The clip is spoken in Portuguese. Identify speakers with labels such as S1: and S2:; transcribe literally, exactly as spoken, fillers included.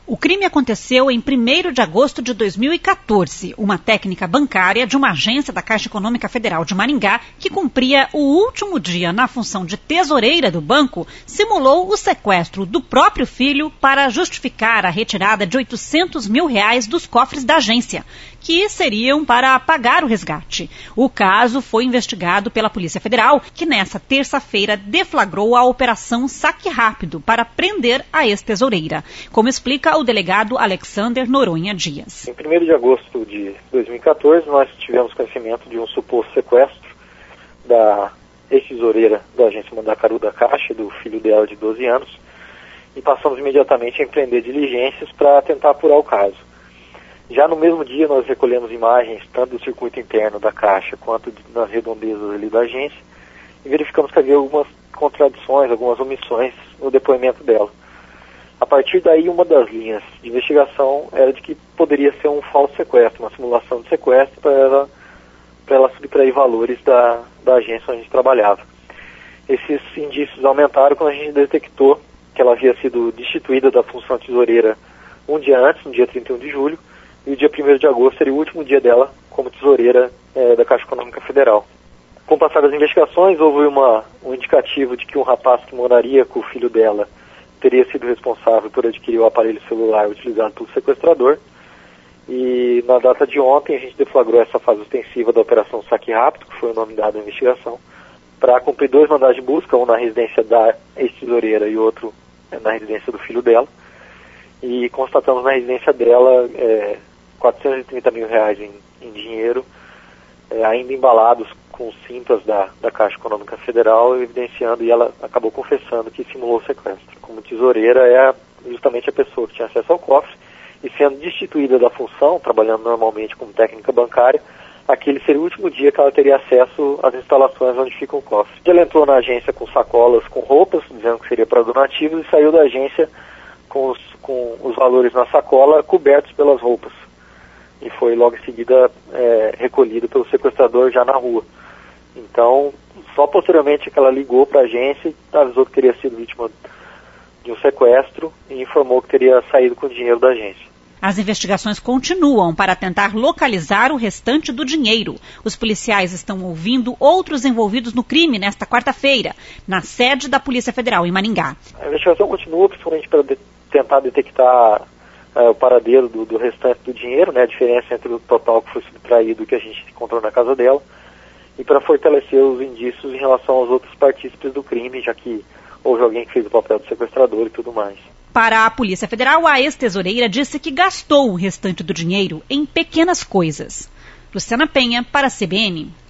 S1: O crime aconteceu em primeiro de agosto de dois mil e quatorze. Uma técnica bancária de uma agência da Caixa Econômica Federal de Maringá, que cumpria o último dia na função de tesoureira do banco, simulou o sequestro do próprio filho para justificar a retirada de oitocentos mil reais dos cofres da agência, que seriam para pagar o resgate. O caso foi investigado pela Polícia Federal, que nessa terça-feira deflagrou a Operação Saque Rápido para prender a ex-tesoureira, como explica o delegado Alexander Noronha Dias.
S2: Em primeiro de agosto de dois mil e quatorze, nós tivemos conhecimento de um suposto sequestro da ex-tesoureira da agência Mandacaru da Caixa, do filho dela de doze anos, e passamos imediatamente a empreender diligências para tentar apurar o caso. Já no mesmo dia nós recolhemos imagens tanto do circuito interno da Caixa quanto de, nas redondezas ali da agência e verificamos que havia algumas contradições, algumas omissões no depoimento dela. A partir daí, uma das linhas de investigação era de que poderia ser um falso sequestro, uma simulação de sequestro para ela, para ela subtrair valores da, da agência onde a gente trabalhava. Esses indícios aumentaram quando a gente detectou que ela havia sido destituída da função tesoureira um dia antes, no dia trinta e um de julho, e o dia primeiro de agosto seria o último dia dela como tesoureira é, da Caixa Econômica Federal. Com o passar das investigações, houve uma, um indicativo de que um rapaz que moraria com o filho dela teria sido responsável por adquirir o aparelho celular utilizado pelo sequestrador. E na data de ontem a gente deflagrou essa fase ostensiva da Operação Saque Rápido, que foi o nome dado à investigação, para cumprir dois mandados de busca, um na residência da ex-tesoureira e outro na residência do filho dela. E constatamos na residência dela é, quatrocentos e trinta mil reais em, em dinheiro, é, ainda embalados com cintas da, da Caixa Econômica Federal, evidenciando, e ela acabou confessando que simulou o sequestro. Como tesoureira, é justamente a pessoa que tinha acesso ao cofre, e sendo destituída da função, trabalhando normalmente como técnica bancária, aquele seria o último dia que ela teria acesso às instalações onde fica o cofre. Ela entrou na agência com sacolas com roupas, dizendo que seria para donativos, e saiu da agência com os, com os valores na sacola cobertos pelas roupas. E foi logo em seguida é, recolhido pelo sequestrador já na rua. Então, só posteriormente que ela ligou para a agência, avisou que teria sido vítima de um sequestro e informou que teria saído com o dinheiro da agência.
S1: As investigações continuam para tentar localizar o restante do dinheiro. Os policiais estão ouvindo outros envolvidos no crime nesta quarta-feira, na sede da Polícia Federal em Maringá.
S2: A investigação continua, principalmente para de- tentar detectar uh, o paradeiro do, do restante do dinheiro, né, a diferença entre o total que foi subtraído e o que a gente encontrou na casa dela, e para fortalecer os indícios em relação aos outros partícipes do crime, já que houve alguém que fez o papel do sequestrador e tudo mais.
S1: Para a Polícia Federal, a ex-tesoureira disse que gastou o restante do dinheiro em pequenas coisas. Luciana Penha, para a C B N.